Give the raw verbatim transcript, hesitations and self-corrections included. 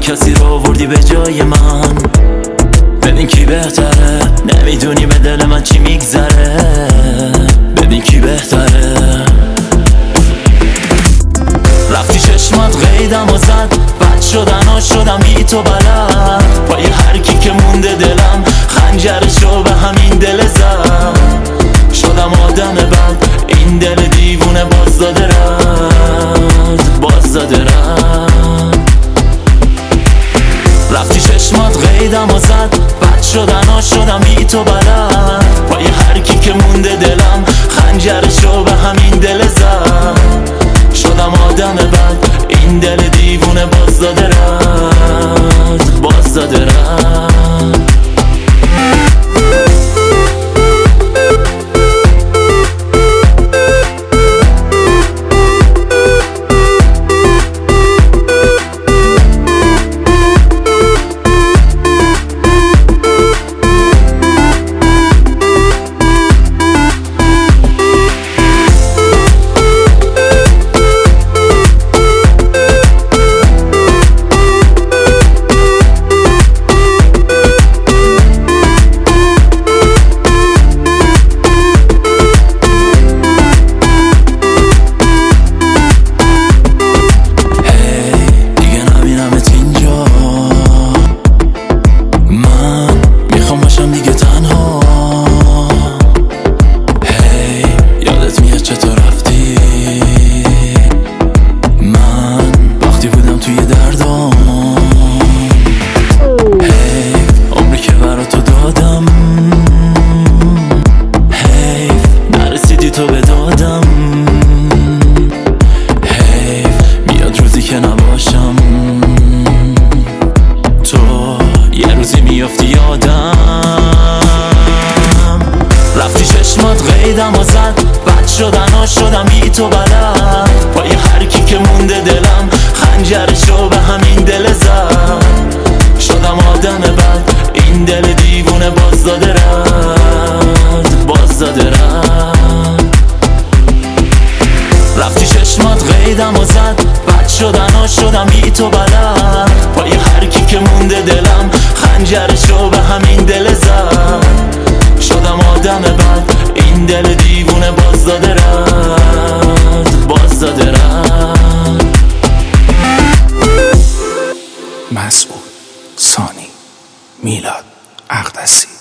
کسی رو آوردی به جای من. ببین کی بهتره، نمیدونی به دل من چی میگذره. ببین کی بهتره. رفتی چشمات قیدم و زد، بد شدن ها شدم بی تو بلد. پای هر کی که مونده دلم خنجرشو به همین دل زد. شدم آدم بد، این دل دیوونه باز داده رد، باز داده رد. رفتی چشمات قیدم و زد، بد شدن ها شدم بی تو بلد. پای هر کی که مونده دلم خنجرشو به همین دل زد. شدم آدم بد، این دل دیوونه باز داده رد، باز داده رد. تو به دادم حیف، میاد روزی که نباشم. تو یه روزی میافتی یادم. رفتی چشمات قیدم و زد، بد شدن ها شدم بی تو بلد. پای هر کی که مونده دلم خنجرشو به همین دل زد. شدم آدم بد، این دل دیوونه باز داده رد، باز داده رد. رفتی چشمات قیدم و زد، بد شدن ها شدم بی تو بلد. پای هر کی که مونده دلم خنجرشو به همین دل زد. شدم آدم بد، این دل دیوونه باز داده رد، باز داده رد. مسعود ثانی، میلاد اقدسی.